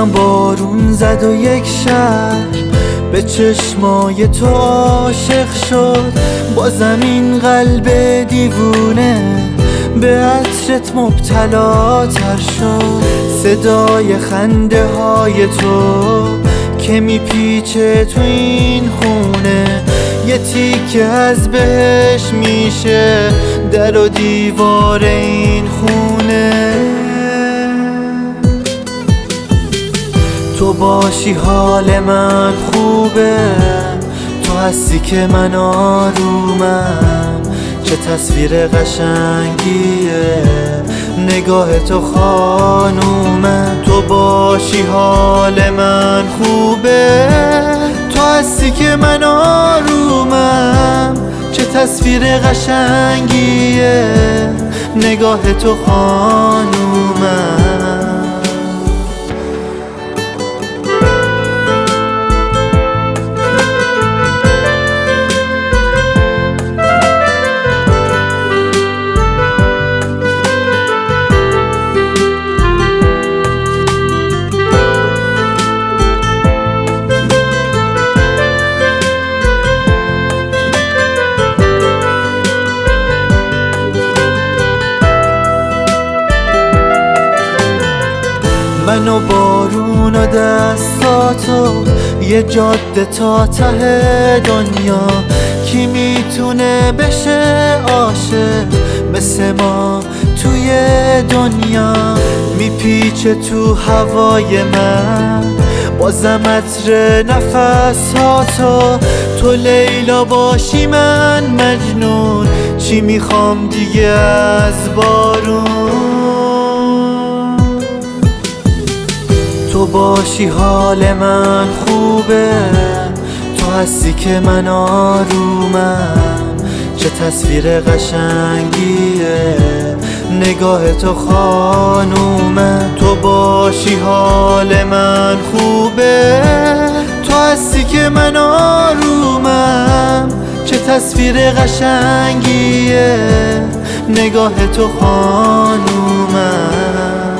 یکم بارون زد و یک شهر به چشمای تو عاشق شد. با زمین قلب دیوونه به عطرت مبتلا تر شد. صدای خنده های تو که میپیچه تو این خونه، یه تیکه از بهش میشه در و دیوار این خونه. تو باشی حال من خوبه، تو هستی که من آرومم. چه تصویر قشنگیه نگاه تو خانومه. تو باشی حال من خوبه، تو هستی که من آرومم. چه تصویر قشنگیه نگاه تو خانومه. من و بارون و دستاتو یه جاده تا ته دنیا. کی میتونه بشه عاشق مثل ما توی دنیا؟ میپیچه تو هوای من بازم عطر نفساتو. تو لیلا باشی من مجنون، چی میخوام دیگه از بارون؟ تو باشی حال من خوبه، تو هستی که من آرومم. چه تصویر قشنگیه نگاه تو خانومه. تو باشی حال من خوبه، تو هستی که من آرومم. چه تصویر قشنگیه نگاه تو خانومه.